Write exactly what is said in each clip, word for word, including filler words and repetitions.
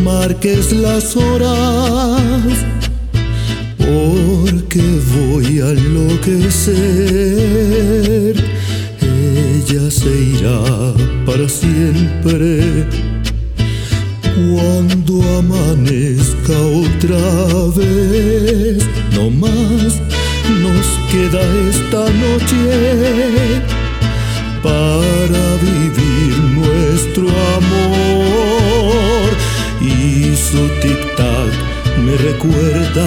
marques las horas, porque voy a enloquecer. Ella se irá para siempre cuando amanezca otra vez. No más nos queda esta noche para vivir nuestro amor, y su tic-tac me recuerda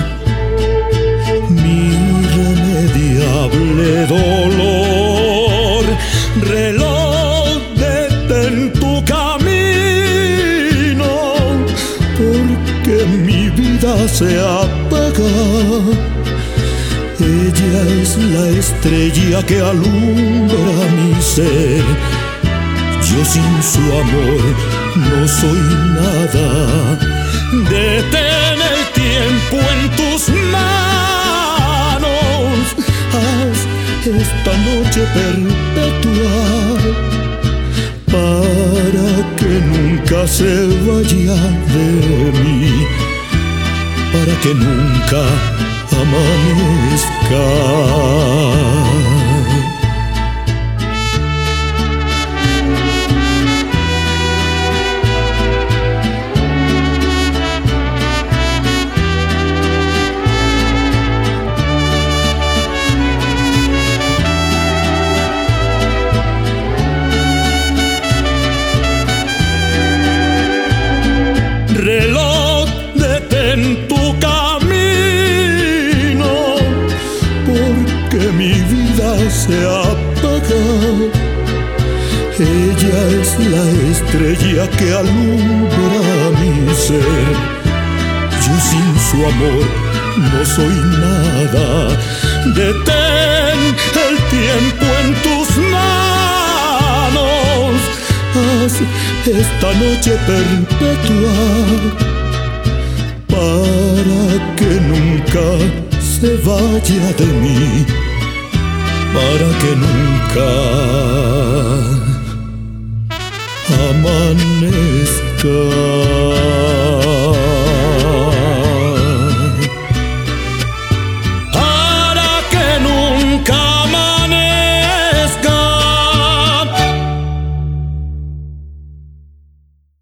mi irremediable dolor. Reloj, detén tu camino, porque mi vida se apaga. Ella es la estrella que alumbra mi ser. Yo sin su amor no soy nada. Detén el tiempo en tus manos. Haz esta noche perpetua para que nunca se vaya de mí, para que nunca amanezca. Reloj, detén tu camino, porque mi vida se apaga. Ella es la estrella que alumbra mi ser. Yo sin su amor no soy nada. Detén el tiempo en tus manos. Haz esta noche perpetua para que nunca se vaya de mí, para que nunca amanezca.